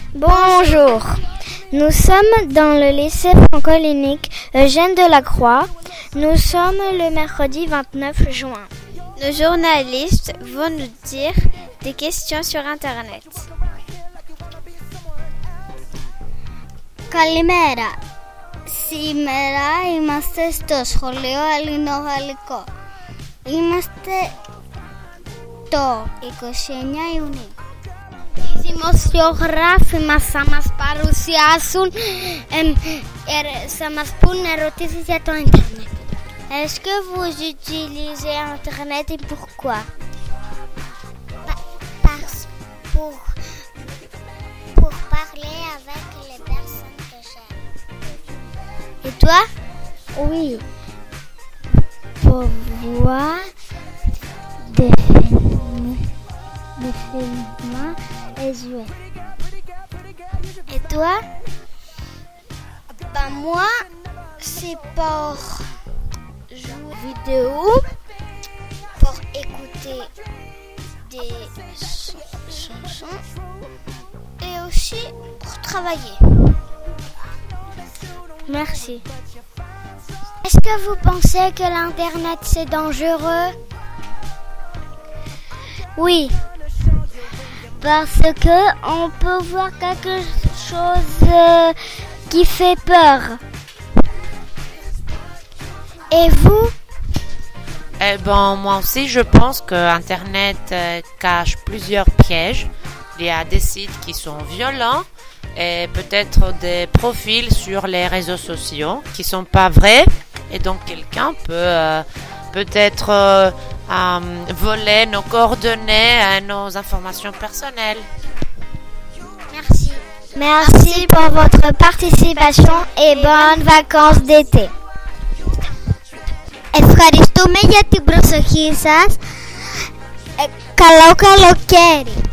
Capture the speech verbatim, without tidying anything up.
Bonjour, nous sommes dans le lycée franco-lénique Eugène Delacroix. Nous sommes le mercredi vingt-neuf juin. Nos journalistes vont nous dire des questions sur Internet. Καλημέρα. Σήμερα είμαστε στο σχολείο Ελληνογαλλικό. Είμαστε το είκοσι εννέα Ιουνίου. Οι δημοσιογράφοι μας θα μας παρουσιάσουν, ε, ε, θα μας πούν ερωτήσεις για το ίντερνετ. Est-ce que vous utilisez Internet et pourquoi? Parce pour, pour parler avec les personnes que j'aime. Et toi? Oui, pour voir des films, des films et jouer. Et toi? Bah moi, c'est pour jouer vidéo, pour écouter des chansons et aussi pour travailler. Merci. Est-ce que vous pensez que l'Internet c'est dangereux? Oui, parce que on peut voir quelque chose euh, qui fait peur. Et vous? Eh ben, moi aussi, je pense que Internet euh, cache plusieurs pièges. Il y a des sites qui sont violents et peut-être des profils sur les réseaux sociaux qui sont pas vrais. Et donc, quelqu'un peut euh, peut-être euh, euh, voler nos coordonnées, euh, nos informations personnelles. Merci. Merci pour votre participation et bonnes vacances d'été. Ευχαριστούμε για την προσοχή σας. Ε, καλό καλοκαίρι.